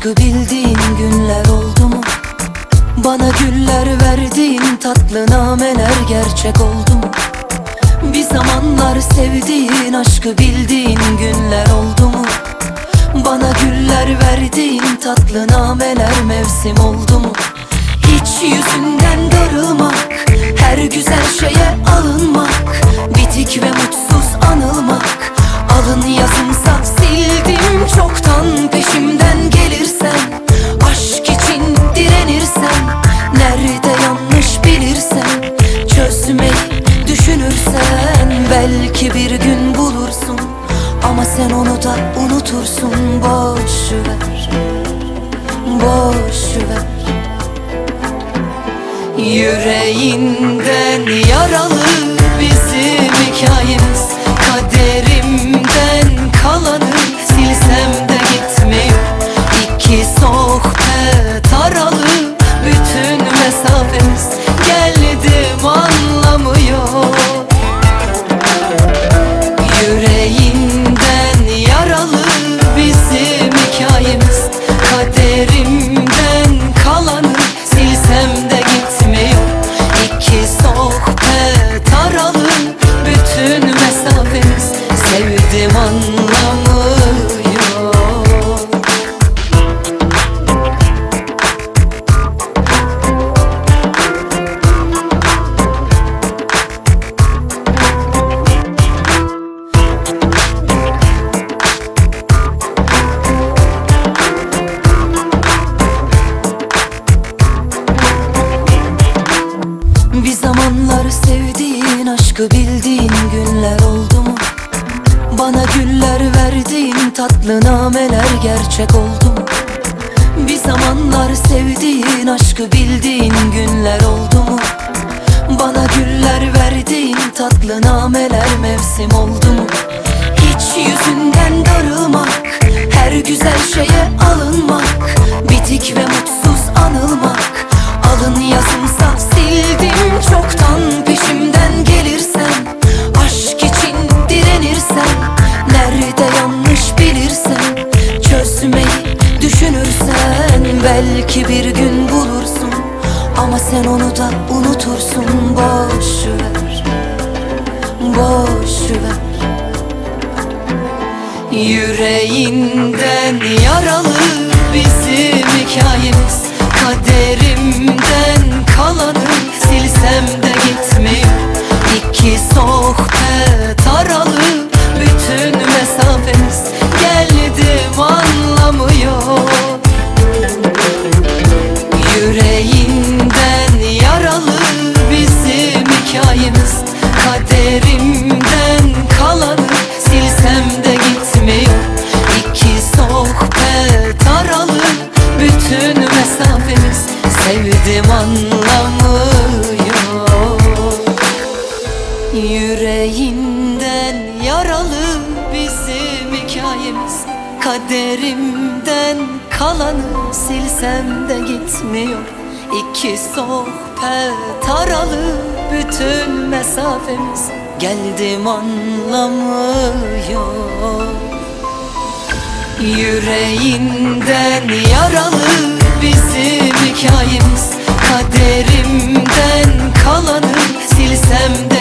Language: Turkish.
aşkı bildiğin günler oldu mu? Bana güller verdiğin tatlı nameler gerçek oldu mu? Bir zamanlar sevdiğin aşkı bildiğin günler oldu mu? Bana güller verdiğin tatlı nameler mevsim oldu mu? Hiç yüzünden darılmak, her güzel şeye alınmak, bitik ve mutsuz anılmak. Alın yazımsa sildim çoktan, peşimden gelirsen, aşk için direnirsen, nerede yanlış bilirsen, çözmeyi düşünürsen, belki bir gün bulursun. Ama sen onu da unutursun. Boş ver, boş ver. Yüreğinden yaralı bizim hikayemiz, kaderimden kalanı silsem de gitmiyor. İki sohbet aralı bütün mesafemiz, geldim anlamıyor. Yüreğinden yaralı bizim hikayemiz, kaderimden kalanı silsem de gitmiyor. İki sohbet aralı bütün mesafemiz, sevdim anlamıyor. Bir zamanlar sevdiğin aşkı bildiğin günler oldu mu? Bana güller verdiğin tatlı nameler gerçek oldu mu? Bir zamanlar sevdiğin aşkı bildiğin günler oldu mu? Bana güller verdiğin tatlı nameler mevsim oldu mu? Hiç yüzünden darılmak, her güzel şeye alınmak, bitik ve mutsuz anılmak. Alın yazımsa sildim çoktan, peşimden gelirsen, aşk için direnirsen, nerede yanlış bilirsen, çözmeyi düşünürsen, belki bir gün bulursun. Ama sen onu da unutursun. Boş ver, boş ver. Yüreğinden yaralı bizim hikayemiz, kaderimden kalanı silsem de gitmiyor. İki sohbet aralı bütün mesafemiz, geldim anlamıyor. Yüreğinden yaralı bizim hikayemiz, kaderimden kalanı silsem de gitmiyor. İki sohbet aralı bütün mesafemiz, sevdim anlamıyor. Yüreğinden yaralı bizim hikayemiz, kaderimden kalanı silsem de gitmiyor. İki sohbet aralı bütün mesafemiz, geldim anlamıyor. Yüreğinden yaralı bizim hikayemiz, kaderimden kalanı silsem